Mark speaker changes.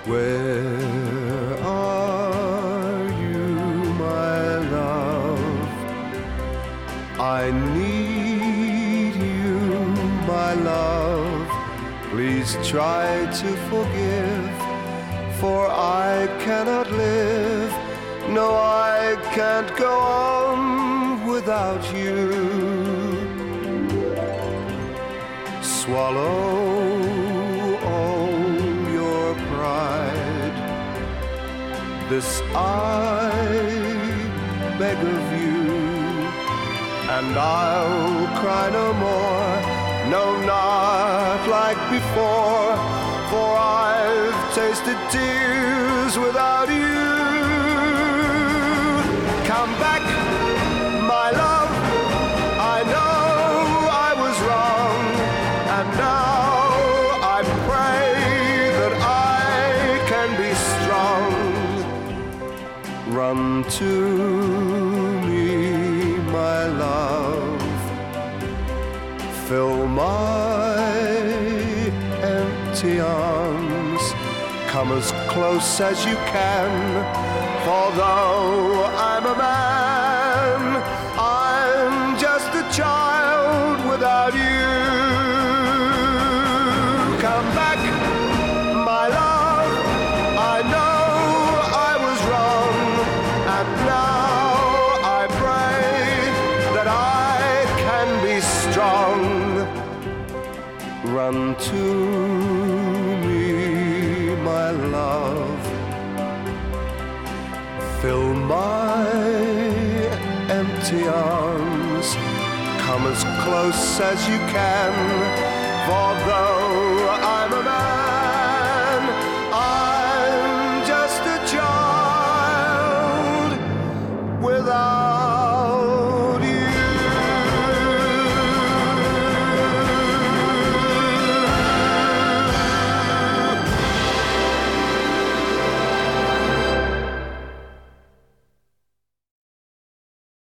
Speaker 1: Where are you, my love? I need you, my love. Please try to forgive, for I cannot live. No, I can't go on without you. Swallow all your pride. This I beg of you, and I'll cry no more. No, not like before, for I've tasted tears without you. Come back, my love. I know I was wrong, and now I pray that I can be strong. Run to me, my love. Fill my empty arms. Come as close as you can, for though I'm a man, I'm just a child without you. Come back, my love. I know I was wrong, and now I pray that I can be strong. Run to me, my love. Fill my empty arms. Come as close as you can, for though I'm a man,